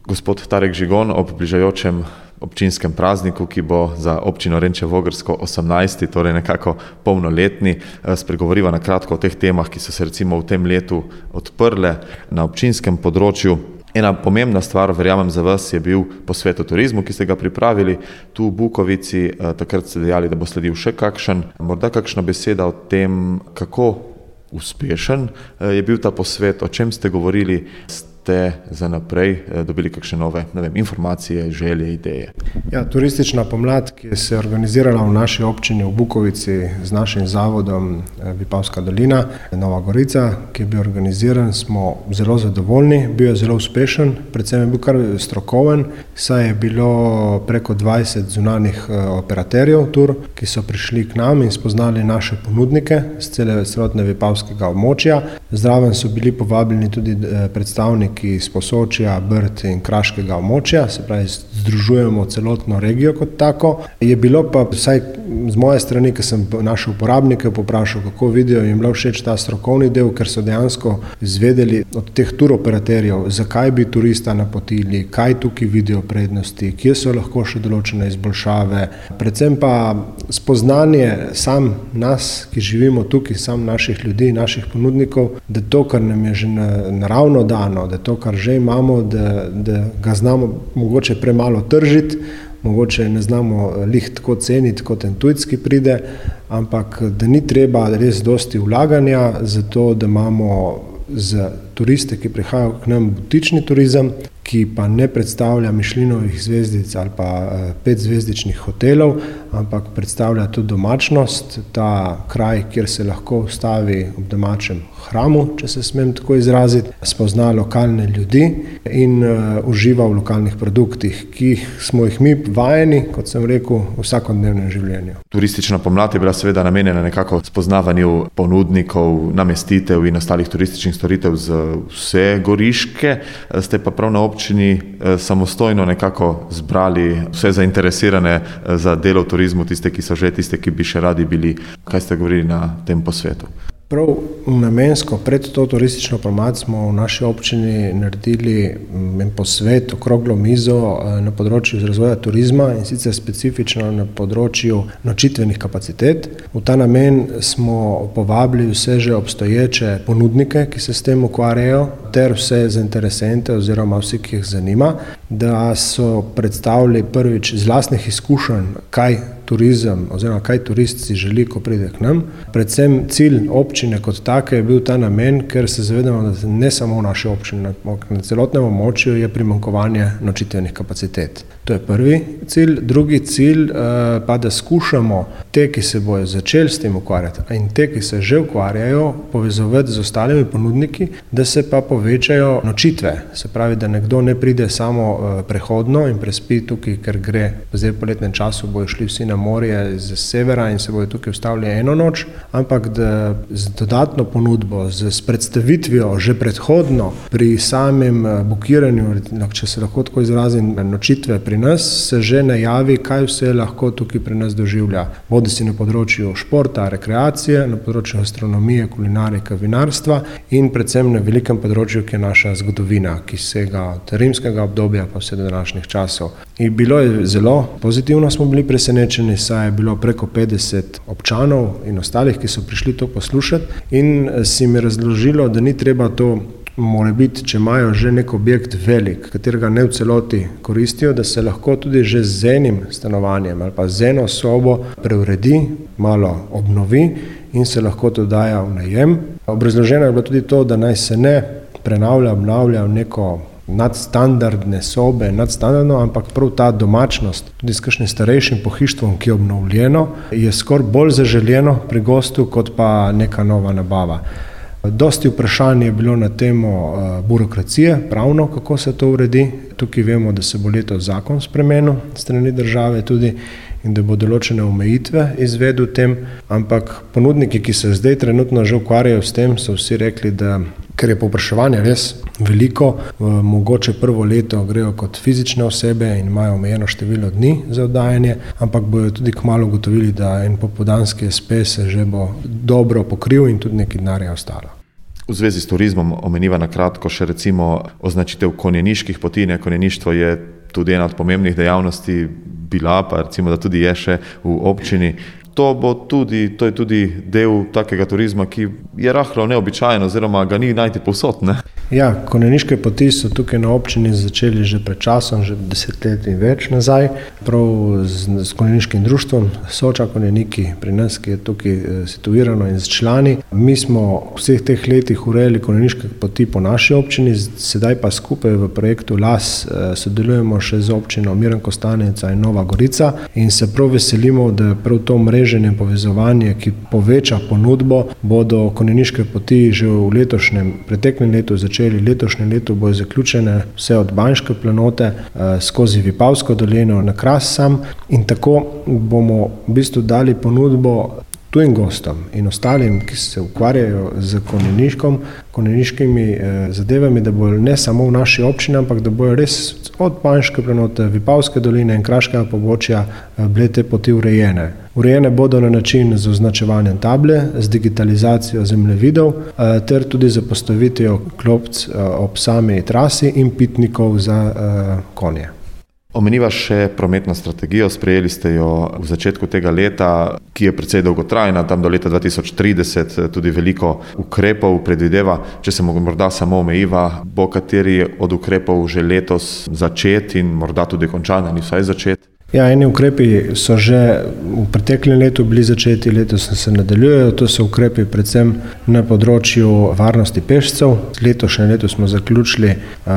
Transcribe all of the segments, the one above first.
Gospod Tarek Žigon, ob bližajočem občinskem prazniku, ki bo za občino Renče Vogrsko 18., torej nekako polnoletni, spregovoriva na kratko o teh temah, ki so se recimo v tem letu odprle na občinskem področju. Ena pomembna stvar, verjamem za vas, je bil posvet o turizmu, ki ste ga pripravili tu v Bukovici. Takrat ste dejali, da bo sledil še kakšen. Morda kakšna beseda o tem, kako uspešen je bil ta posvet, o čem ste govorili, ste za naprej dobili kakšne nove, informacije, želje, ideje? Ja, turistična pomlad, ki se je organizirala v naši občini v Bukovici z našim zavodom Vipavska dolina, Nova Gorica, ki je bil organiziran, smo zelo zadovoljni, bil je zelo uspešen, predvsem je bil kar strokoven, saj je bilo preko 20 zunanjih operaterjev tur, ki so prišli k nam in spoznali naše ponudnike z celotne Vipavskega območja. Zraven so bili povabljeni tudi predstavniki iz Posočja, Brd in Kraškega območja, se pravi, združujemo celotno regijo kot tako. Je bilo pa, vsaj z moje strani, ker sem naše uporabnike poprašal, kako vidijo, jim bilo všeč ta strokovni del, ker so dejansko izvedeli od teh turoperaterjev, zakaj bi turista napotili, kaj tukaj vidijo prednosti, kje so lahko še določene izboljšave, predvsem pa spoznanje sam nas, ki živimo tukaj, sam naših ljudi, naših ponudnikov, da to, kar nam je že naravno dano, da to, kar že imamo, da ga znamo mogoče premalo tržiti, mogoče ne znamo lih tako ceniti, kot en tujec, ki pride, ampak da ni treba res dosti vlaganja za to, da imamo za turiste, ki prihajajo k nam, butični turizem, ki pa ne predstavlja Mišlinovih zvezdic ali pa 5-zvezdičnih hotelov, ampak predstavlja tudi domačnost, ta kraj, kjer se lahko ustavi ob domačem hramu, če se smem tako izraziti, spozna lokalne ljudi in uživa v lokalnih produktih, ki smo jih mi vajeni, kot sem rekel, v vsakodnevnem življenju. Turistična pomlad je bila seveda namenjena nekako spoznavanju ponudnikov, namestitev in ostalih turističnih storitev z vse Goriške. Ste pa prav na občini samostojno nekako zbrali vse zainteresirane za delo v turizmu, tiste, ki so že, tiste, ki bi še radi bili. Kaj ste govorili na tem posvetu? Prav namensko pred to turistično pomlad smo v naši občini naredili en posvet, okroglo mizo na področju razvoja turizma in sicer specifično na področju nočitvenih kapacitet. V ta namen smo povabili vse že obstoječe ponudnike, ki se s tem ukvarjajo, ter vse zainteresente oziroma vsi, ki jih zanima, da so predstavili prvič z lastnih izkušenj, kaj turizem oziroma kaj turist si želi, ko pride k nam. Predvsem cilj občine kot take je bil ta namen, ker se zavedamo, da ne samo v naši občini, na celotnem območju je primanjkovanje nočitvenih kapacitet. To je prvi cilj. Drugi cilj pa, da skušamo te, ki se bojo začeli s tem ukvarjati in te, ki se že ukvarjajo, povezovati z ostalimi ponudniki, da se pa povečajo nočitve. Se pravi, da nekdo ne pride samo prehodno in prespi tukaj, ker gre, zdaj v poletnem času bojo šli vsi na morje z severa in se bojo tukaj ustavili eno noč, ampak da z dodatno ponudbo, s predstavitvijo že predhodno pri samem bukiranju, če se lahko tako izrazim, nočitve pri nas, se že najavi, kaj vse lahko tukaj pri nas doživlja. Bodisi na področju športa, rekreacije, na področju gastronomije, kulinarike, vinarstva in predvsem na velikem področju, ki je naša zgodovina, ki sega od rimskega obdobja pa vse do današnjih časov. In bilo je zelo pozitivno, smo bili presenečeni, saj je bilo preko 50 občanov in ostalih, ki so prišli to poslušati in si mi razložilo, da ni treba to, mora biti, če imajo že nek objekt velik, katerega ne v celoti koristijo, da se lahko tudi že z enim stanovanjem ali pa z eno sobo preuredi, malo obnovi in se lahko to daja v najem. Obrazloženo je bilo tudi to, da naj se ne prenavlja, obnavlja v neko nadstandardne sobe, nadstandardno, ampak prav ta domačnost, tudi s kakšnim starejšim pohištvom, ki je obnovljeno, je skoraj bolj zaželjeno pri gostu, kot pa neka nova nabava. Dosti vprašanj je bilo na temo birokracije, pravno, kako se to uredi. Tukaj vemo, da se bo letos zakon spremenil strani države tudi in da bo določene omejitve izvedel tem, ampak ponudniki, ki se zdaj trenutno že ukvarjajo s tem, so vsi rekli, da ker je povpraševanje res veliko, mogoče prvo leto grejo kot fizične osebe in imajo omejeno število dni za oddajanje, ampak bojo tudi kmalu ugotovili, da en popoldanski SP se že bo dobro pokril in tudi nekaj denarja ostalo. V zvezi s turizmom omeniva na kratko še recimo označitev konjeniških poti. Konjeništvo je tudi ena od pomembnih dejavnosti bila, pa recimo, da tudi je še v občini. To je tudi del takega turizma, ki je rahlo neobičajen oziroma ga ni najti povsod, ne? Ja, konjeniške poti so tukaj na občini začeli že pred časom, že 10 let in več nazaj, prav s konjeniškim društvom Soča konjeniki pri nas, ki je tukaj situirano in z člani. Mi smo v vseh teh letih urejali konjeniške poti po naši občini, sedaj pa skupaj v projektu LAS sodelujemo še z občino Miren Kostanjeca in Nova Gorica in se prav veselimo, da prav to mreženje in povezovanje, ki poveča ponudbo, bodo konjeniške poti že v preteklem letu začeli, letošnjem letu bojo zaključene vse od Banjške planote skozi Vipavsko dolino na Kras sam in tako bomo v bistvu dali ponudbo tujim gostom in ostalim, ki se ukvarjajo z konjeniškimi zadevami, da bojo ne samo v naši občini, ampak da bojo res od Banjške planote, Vipavske doline in Kraškega pobočja bile te poti urejene. Urejene bodo na način z označevanjem table, z digitalizacijo zemljevidov ter tudi z postavitvijo klopc ob sami trasi in pitnikov za konje. Omeniva še prometno strategijo, sprejeli ste jo v začetku tega leta, ki je precej dolgotrajna, tam do leta 2030 tudi veliko ukrepov predvideva. Če se morda samo omejiva, bo kateri od ukrepov že letos začet in morda tudi končan ali vsaj začet? Ja, eni ukrepi so že v preteklem letu bili začeti, letos se nadaljujejo. To so ukrepi predvsem na področju varnosti pešcev. Letošnje leto smo zaključili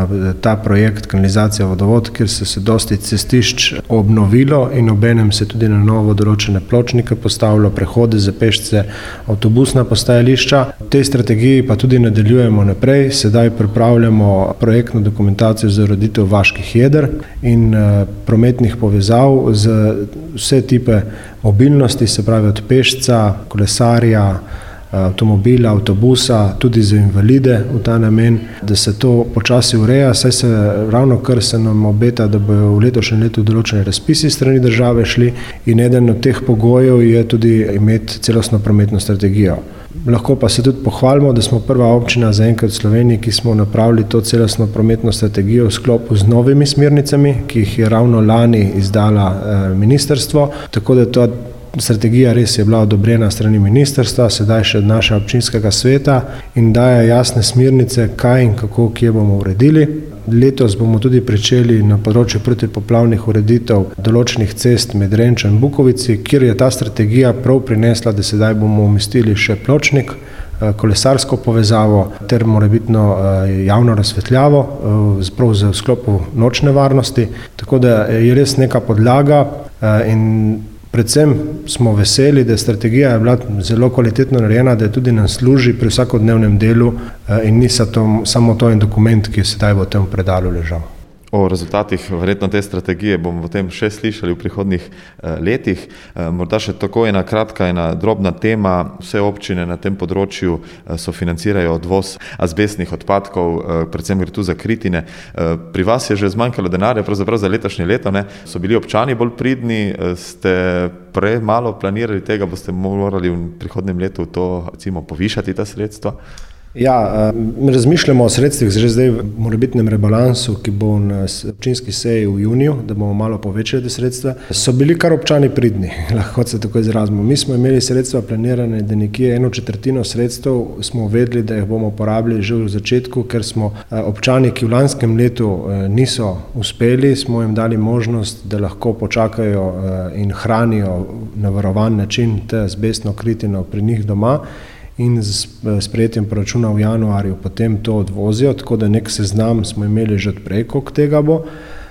ta projekt kanalizacija vodovod, kjer se dosti cestišč obnovilo in obenem se tudi na novo določene pločnike postavilo, prehode za pešce, avtobusna postajališča. V tej strategiji pa tudi nadaljujemo naprej. Sedaj pripravljamo projektno dokumentacijo za ureditev vaških jeder in prometnih povezav za vse tipe mobilnosti, se pravi od pešca, kolesarja, avtomobila, avtobusa, tudi za invalide v ta namen, da se to počasi ureja, saj se ravno kar se nam obeta, da bojo v letošnjem letu določeni razpisi strani države šli in eden od teh pogojev je tudi imeti celostno prometno strategijo. Lahko pa se tudi pohvalimo, da smo prva občina zaenkrat v Sloveniji, ki smo napravili to celostno prometno strategijo v sklopu z novimi smernicami, ki jih je ravno lani izdala ministrstvo, tako da ta strategija res je bila odobrena strani ministrstva, sedaj še od našega občinskega sveta in daje jasne smernice, kaj in kako, kje bomo uredili. Letos bomo tudi pričeli na področju protipoplavnih ureditev določenih cest med Renčo in Bukovici, kjer je ta strategija prav prinesla, da sedaj bomo umestili še pločnik, kolesarsko povezavo ter morebitno javno razsvetljavo, prav v sklopu nočne varnosti, tako da je res neka podlaga in predvsem smo veseli, da strategija je bila zelo kvalitetno narejena, da je tudi nam služi pri vsakodnevnem delu in ni samo to en dokument, ki je sedaj v tem predalu ležal. O rezultatih verjetno te strategije bomo potem še slišali v prihodnjih letih. Morda še tako ena kratka, ena drobna tema. Vse občine na tem področju sofinancirajo odvoz azbestnih odpadkov, predvsem gre tu za kritine. Pri vas je že zmanjkalo denarja, pravzaprav za letošnje leto, ne? So bili občani bolj pridni, ste premalo planirali tega, boste morali v prihodnjem letu to recimo povišati ta sredstva? Ja, razmišljamo o sredstvih že zdaj v morebitnem rebalansu, ki bo na občinski seji v juniju, da bomo malo povečali te sredstva. So bili kar občani pridni, lahko se tako izrazimo. Mi smo imeli sredstva planirane, da nekje 1/4 sredstev smo vedeli, da jih bomo porabili že v začetku, ker smo občani, ki v lanskem letu niso uspeli, smo jim dali možnost, da lahko počakajo in hranijo na varovan način te azbestno kritino pri njih doma in s sprejetjem proračuna v januarju potem to odvozijo, tako da nek seznam smo imeli že odprej, koliko tega bo.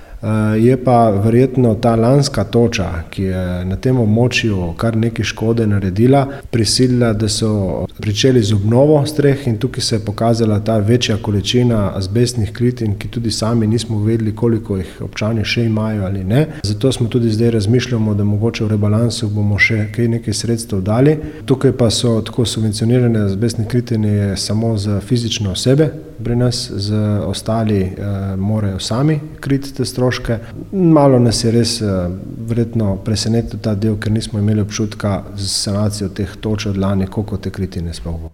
Je pa verjetno ta lanska toča, ki je na tem območju kar nekaj škode naredila, prisilila, da so pričeli z obnovo streh in tukaj se je pokazala ta večja količina azbestnih kritin, ki tudi sami nismo vedeli, koliko jih občani še imajo ali ne. Zato smo tudi zdaj razmišljamo, da mogoče v rebalansu bomo še nekaj sredstev dali. Tukaj pa so tako subvencionirane azbestne kritine samo za fizične osebe pri nas, za ostali morajo sami kriti te stroške. Malo nas je res verjetno presenetil ta del, ker nismo imeli občutka z sanacijo teh toč od lani, koliko te kritine sploh bo.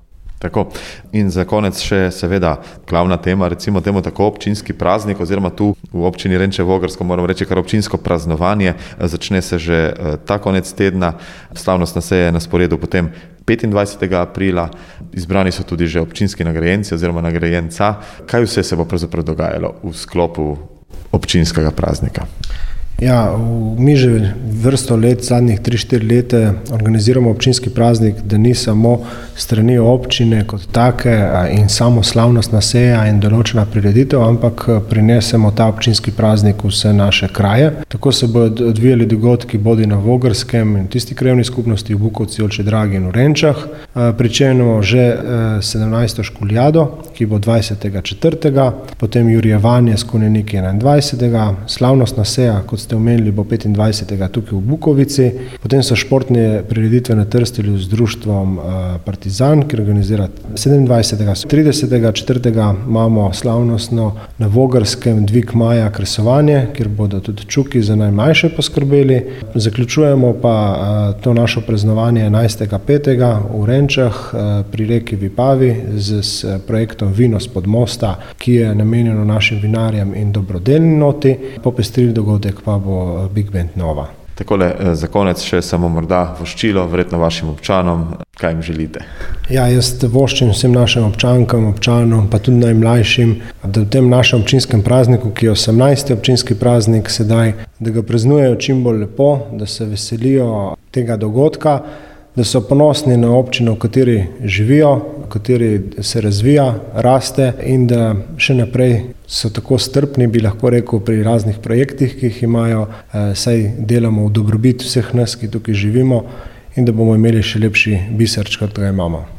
Tako. In za konec še seveda glavna tema, recimo temu tako občinski praznik, oziroma tu v občini Renče Vogrsko moram reči kar občinsko praznovanje. Začne se že ta konec tedna, slavnostna seja je na sporedu potem 25. aprila, izbrani so tudi že občinski nagrajenci oziroma nagrajenca. Kaj vse se bo pravzaprav dogajalo v sklopu občinskega praznika? Ja, mi že vrsto let, zadnjih 3-4 leta organiziramo občinski praznik, da ni samo strani občine kot take in samo slavnostna seja in določena prireditev, ampak prinesemo ta občinski praznik v vse naše kraje. Tako se bodo odvijali dogodki bodi na Vogrskem in tisti krajevni skupnosti v Bukovci, Olče Dragi in v Renčah. Pričenjamo že 17. školjado, ki bo 20.4., potem jurjevanje s konjeniki 21. Slavnostna seja, kot ste omenili, bo 25. tukaj v Bukovici. Potem so športne prireditve na Trstelju z društvom Partizan, ki organizira 27. 30.4. imamo slavnostno na Vogrskem dvig maja kresovanje, kjer bodo tudi čuki za najmlajše poskrbeli. Zaključujemo pa to našo praznovanje 11.5. v Renčah pri reki Vipavi z projektom Vino spod mosta, ki je namenjeno našim vinarjem in dobrodelni noti. Popestrili dogodek pa bo Big Band Nova. Takole, za konec še samo morda voščilo, verjetno vašim občanom, kaj jim želite? Ja, jaz voščim vsem našim občankam, občanom, pa tudi najmlajšim, da v tem našem občinskem prazniku, ki je 18. občinski praznik sedaj, da ga praznujejo čim bolj lepo, da se veselijo tega dogodka, da so ponosni na občino, v kateri živijo, v kateri se razvija, raste in da še naprej so tako strpni, bi lahko rekel, pri raznih projektih, ki jih imajo, saj delamo v dobrobit vseh nas, ki tukaj živimo in da bomo imeli še lepši biserč, kot ga imamo.